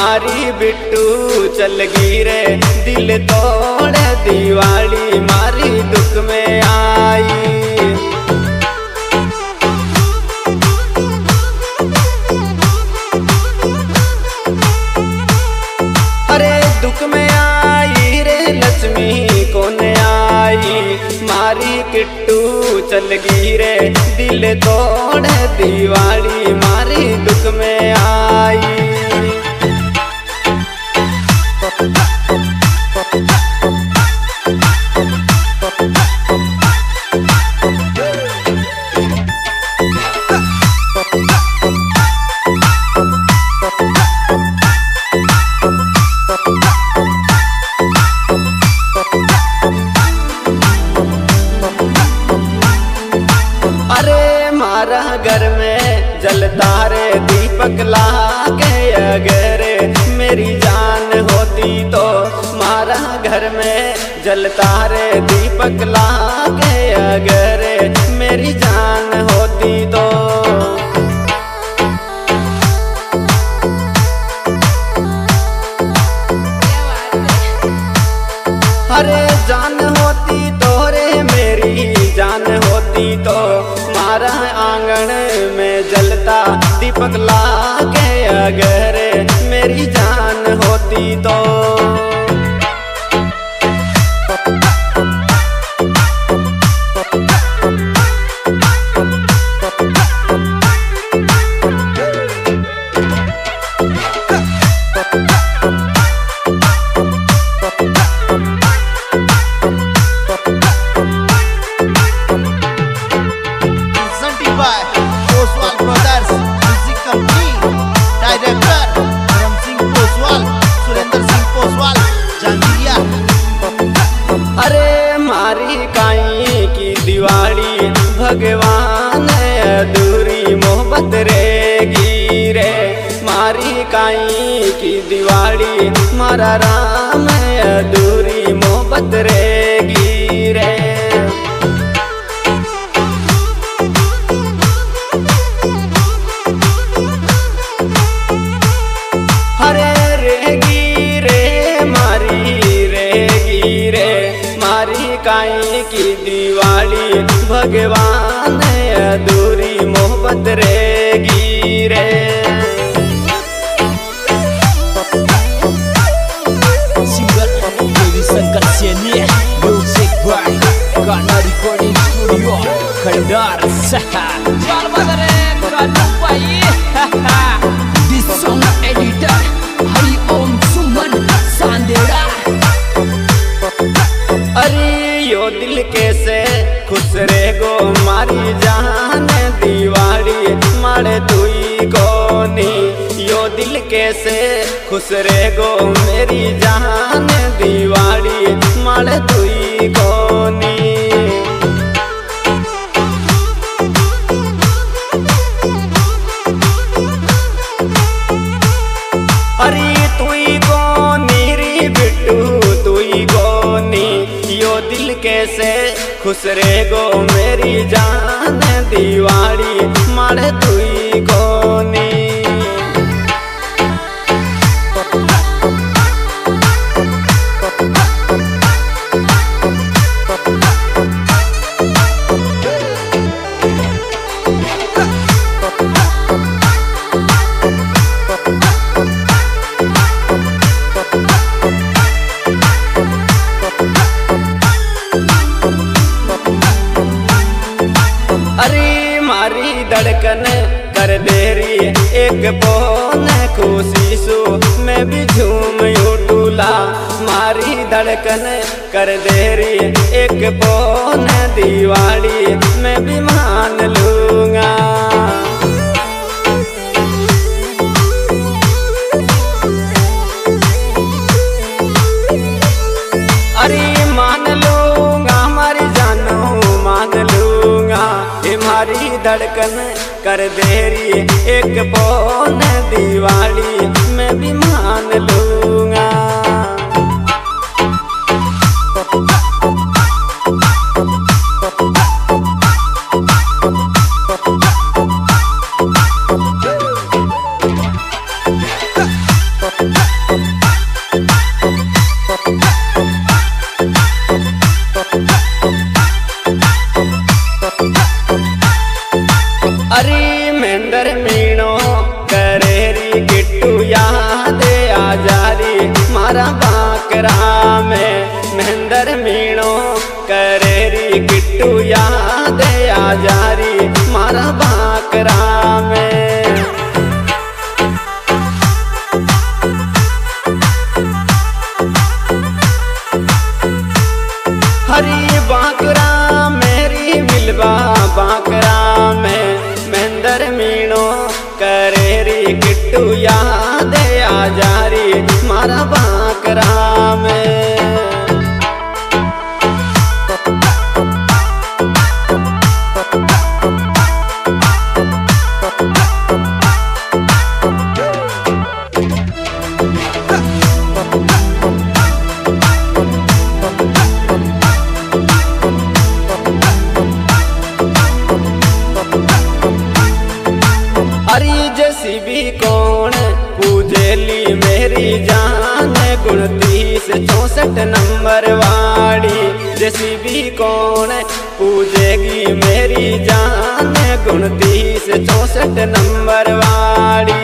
मारी बिट्टू चल गई रे दिल तोड़ दिवाली मारी दुख में आई। अरे दुख में आई रे लक्ष्मी कौन आई, मारी किट्टू चल गई रे दिल तोड़ दिवाली मारी दुख में आई। अरे मारा घर में जलता रे दीपक लागे अगर मेरी जान होती तो, मारा घर में जलता रे दीपक लागे अगर मेरी जान होती तो। अरे जान होती तो रे मेरी जान होती तो, मारा आंगन में जलता दीपक लागे अगर मेरी जान होती तो। अरे मारी काई की दिवाली भगवान अधूरी मोहब्बत रहेगी रे, मारी काई की दिवाली मारा राम अधूरी मोहब्बत रहेगी रे। अरे रहेगी रे मारी रहेगी रे, मारी काई की दिवाली भगवान अधूरी मोहब्बत रहेगी रे। Singer Ravishankar Saini, music by Gaana recording studio Khandar चल बदरे कानू पाई। This song editor Hari Om Suman Sandera. अरे यो दिल कैसे खुश रे गो मारी जान दिवाली मारे तुई कोनी, यो दिल कैसे खुश रे गो मेरी जान दिवाली मारे तुई कोनी। अरे तुई कोनी री बिट्टू तुई कोनी, यो दिल कैसे खुश रे गो मेरी जान दिवाली मारे तुई कोनी। अरे मारी धड़कन कर देरी एक पौन खुशी सो मैं भी झूम उठूला, मारी धड़कन कर देरी एक पौन दिवाली मैं भी मान लूंगा। अरे मान लूंगा हमारी जानो मान लूंगा, हमारी धड़कन कर देरी एक पौन दिवाली मैं भी मान लूंगा। Bye. बाकरा में महेंद्र मीणो करेरी किट्टू याद आ जारी मारा बाकरा में। हरी बाकरा मेरी मिलवा बाकरा में महेंद्र मीणो करेरी किट्टू याद आ जारी मारा बाकरा में। भी कौन पूजेली मेरी जान 2964 नंबर वाड़ी। जैसी भी कौन पूजेगी मेरी जान 2964 नंबर वाड़ी।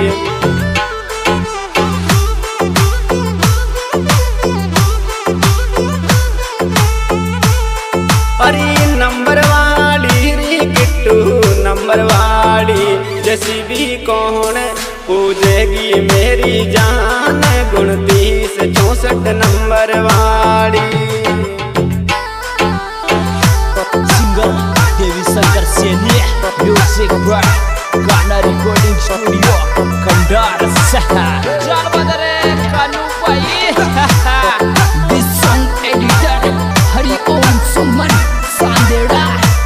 अरे नंबर वाली रे किट्टू नंबर वाली। जैसी भी कौन पूजेगी मेरी जान 2964 नंबर वाली। Singer Devi Shankar Saini music by Gaana recording studio Khandar चल बदरे कानू भाई। This song editor Hari Om Suman Sandera.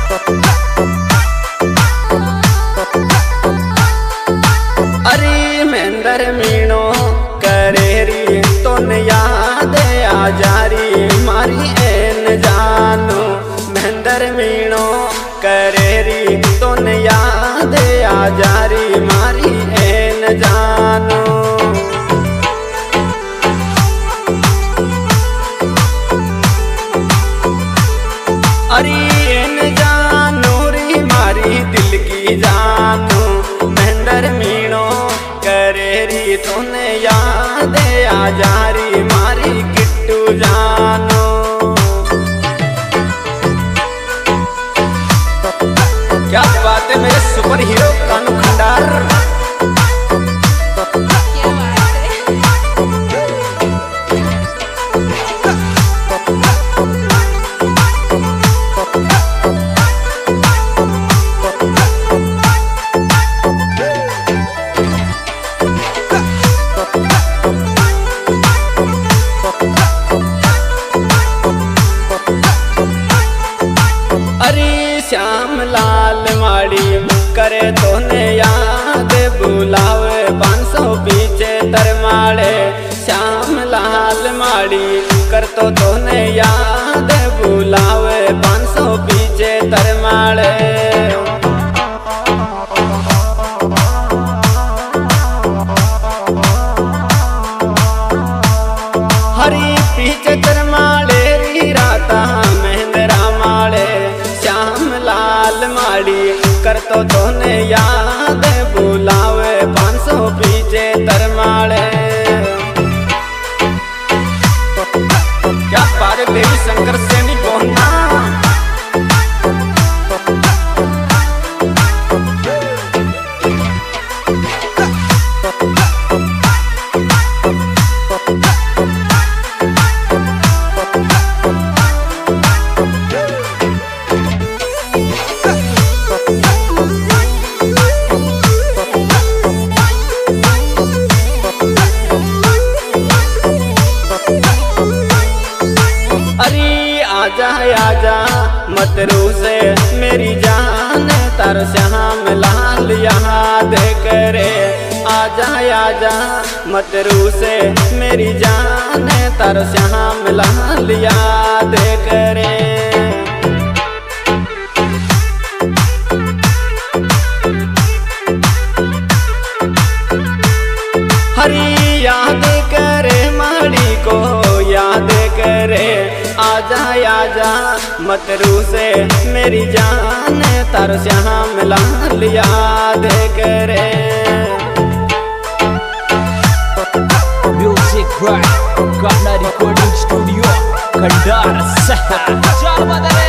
अरे महेंद्र मीणो करेरी तो याद आ जारी मारी एन जानो। महेंद्र मीणो करेरी तो याद आ जारी मारी एन जानो। अरे एन जानो री मारी दिल की जानो। महेंद्र मीणो करेरी तोने याद आ जारी मारी किट्टू जानो। क्या बात है मेरे सुपर हीरो कानू खंडार। श्याम लाल माड़ी करे तोने याद बुलावे 500 पीछे तरमाड़े। श्याम लाल माड़ी कर तो तोने याद बुलावे 500 पीछे तरमाड़े। हरी पीछे तरमाड़े री राता महेंद्रा माड़े। श्याम लाल माड़ी कर तो तोने याद बुलावे 500 पीछे तरमाड़े। क्या पारे देवी शंकर सेनी बोलना। आजा आजा मत रू से मेरी जान तारो श्याम लाल यहाँ देख रे। आजा आजा मत रू से मेरी जान तारो श्याम लाल यहाँ देख रे। हरी याद करे माड़ी को याद करे। आजा आजा मत रू से मेरी जान तारो श्याम लाल याद करे। म्यूजिक बाय गाना खंडार शहर। चल बदरे